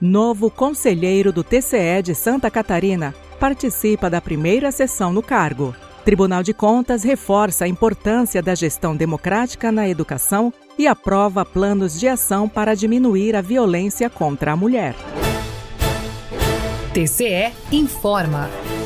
Novo conselheiro do TCE de Santa Catarina participa da primeira sessão no cargo. Tribunal de Contas reforça a importância da gestão democrática na educação e aprova planos de ação para diminuir a violência contra a mulher. TCE informa.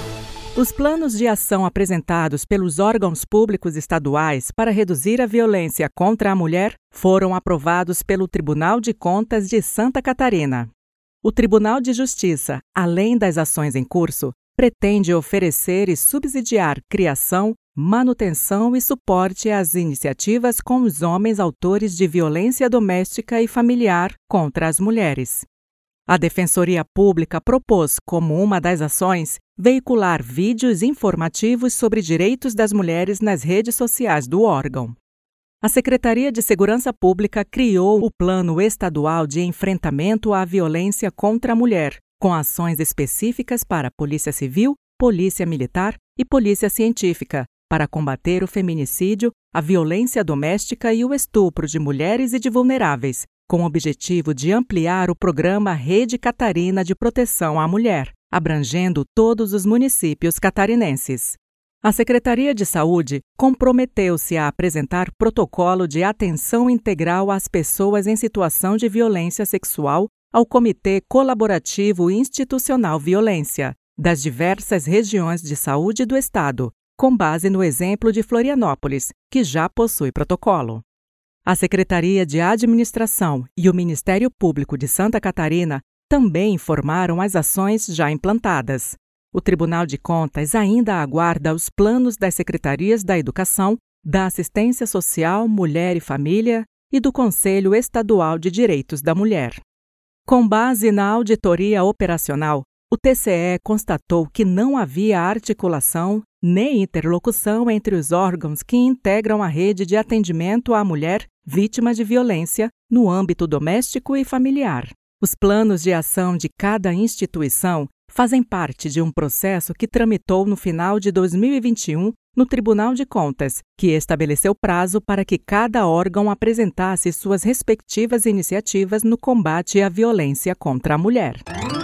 Os planos de ação apresentados pelos órgãos públicos estaduais para reduzir a violência contra a mulher foram aprovados pelo Tribunal de Contas de Santa Catarina. O Tribunal de Justiça, além das ações em curso, pretende oferecer e subsidiar criação, manutenção e suporte às iniciativas com os homens autores de violência doméstica e familiar contra as mulheres. A Defensoria Pública propôs, como uma das ações, veicular vídeos informativos sobre direitos das mulheres nas redes sociais do órgão. A Secretaria de Segurança Pública criou o Plano Estadual de Enfrentamento à Violência contra a Mulher, com ações específicas para Polícia Civil, Polícia Militar e Polícia Científica, para combater o feminicídio, a violência doméstica e o estupro de mulheres e de vulneráveis, com o objetivo de ampliar o programa Rede Catarina de Proteção à Mulher, abrangendo todos os municípios catarinenses. A Secretaria de Saúde comprometeu-se a apresentar protocolo de atenção integral às pessoas em situação de violência sexual ao Comitê Colaborativo Institucional Violência, das diversas regiões de saúde do Estado, com base no exemplo de Florianópolis, que já possui protocolo. A Secretaria de Administração e o Ministério Público de Santa Catarina também informaram as ações já implantadas. O Tribunal de Contas ainda aguarda os planos das Secretarias da Educação, da Assistência Social, Mulher e Família e do Conselho Estadual de Direitos da Mulher. Com base na auditoria operacional, o TCE constatou que não havia articulação nem interlocução entre os órgãos que integram a rede de atendimento à mulher vítima de violência no âmbito doméstico e familiar. Os planos de ação de cada instituição fazem parte de um processo que tramitou no final de 2021 no Tribunal de Contas, que estabeleceu prazo para que cada órgão apresentasse suas respectivas iniciativas no combate à violência contra a mulher.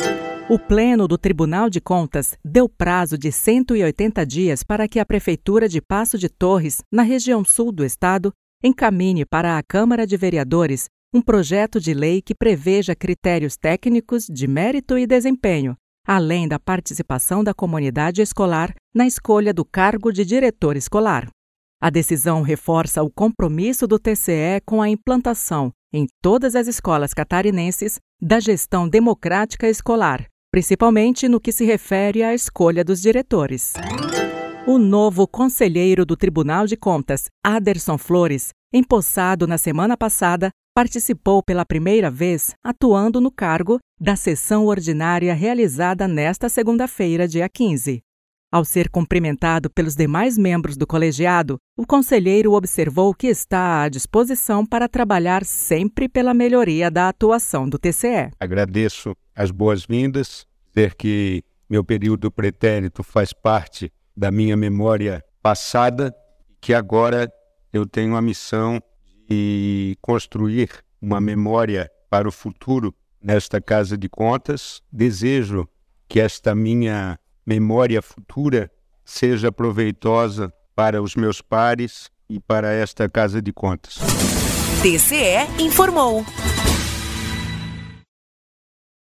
O Pleno do Tribunal de Contas deu prazo de 180 dias para que a Prefeitura de Passo de Torres, na região sul do estado, encaminhe para a Câmara de Vereadores um projeto de lei que preveja critérios técnicos de mérito e desempenho, além da participação da comunidade escolar na escolha do cargo de diretor escolar. A decisão reforça o compromisso do TCE com a implantação, em todas as escolas catarinenses, da gestão democrática escolar, principalmente no que se refere à escolha dos diretores. O novo conselheiro do Tribunal de Contas, Aderson Flores, empossado na semana passada, participou pela primeira vez, atuando no cargo, da sessão ordinária realizada nesta segunda-feira, dia 15. Ao ser cumprimentado pelos demais membros do colegiado, o conselheiro observou que está à disposição para trabalhar sempre pela melhoria da atuação do TCE. Agradeço as boas-vindas, dizer que meu período pretérito faz parte da minha memória passada, que agora eu tenho a missão de construir uma memória para o futuro nesta Casa de Contas. Desejo que esta minha memória futura seja proveitosa para os meus pares e para esta Casa de Contas. TCE informou.